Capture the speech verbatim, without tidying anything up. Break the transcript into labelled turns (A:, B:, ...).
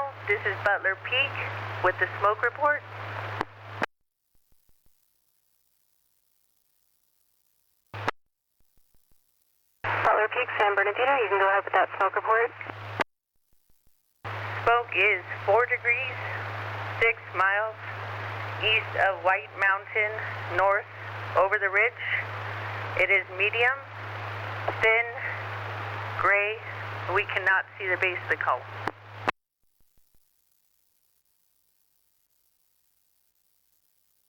A: Bernardino. This is Butler Peak with the smoke report.
B: Butler Peak, San Bernardino, you can go ahead with that smoke report.
A: Smoke is four degrees, six miles east of White Mountain, north over the ridge. It is medium, thin, gray. We cannot see the base of the column.